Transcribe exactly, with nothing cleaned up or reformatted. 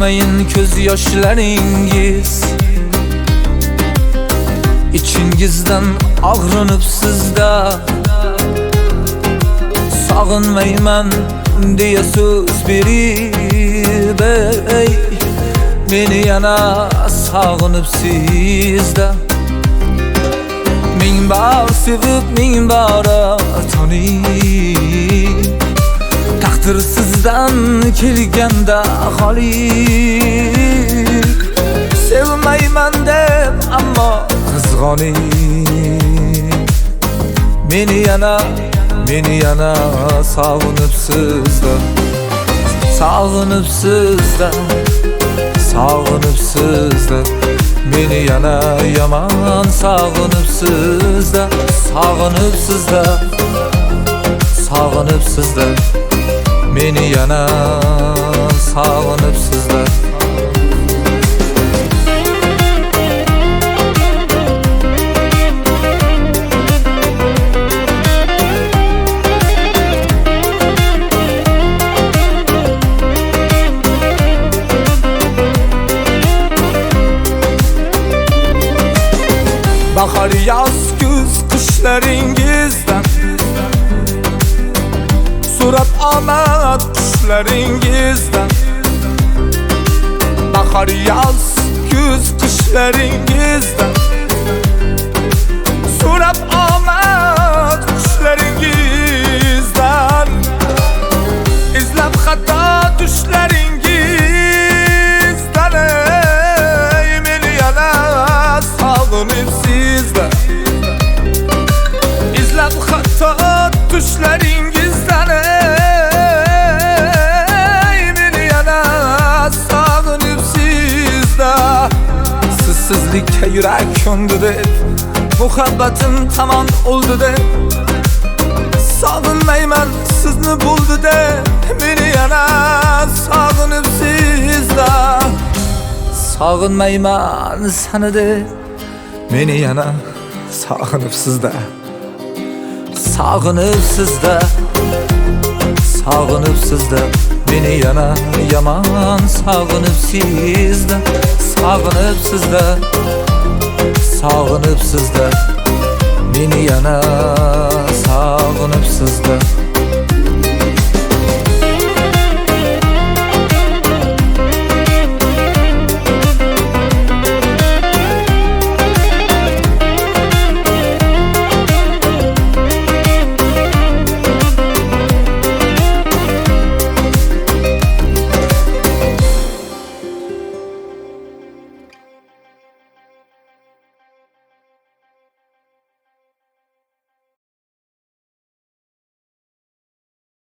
To'kmayin ko'z yoshlaringiz, ichingizdan og'rinib sizda sog'inmayman deya so'z berib, ey meni yana sog'inib sizda. Ming bor sevib ming bora tanib, taqdir sizdan kelganda xoliq sevmayman deb ammo qizg'onib, meni yana meni yana sog'inib sizda, sog'inib sizda, sog'inib sizda, meni yana yomon sog'inib sizda, sog'inib sizda, sog'inib sizda, meni yana sog'inib sizda. Bahar, yoz, kuz qishlaringizdan so'rab omad qishlaringizdan. Bahar, yoz, kuz qishlaringizdan so'rab omad qishlaringizdan. Izlab xato tushlaringizdan, ey meni yana sog'inib sizda. İzlab xato tushlaringizdan, ey meni yana sog'inib sizda. Sizsizlikka yurak ko'ndi deb, muhabbatim tamom o'ldi deb, sog'inmayman sizni bo'ldi deb, meni yana sog'inib sizda. Sog'inmayman seni deb, meni yana sog'inib sizda, sog'inib sizda, sog'inib sizda, meni yana yomon sog'inib sizda, sog'inib sizda, sog'inib sizda.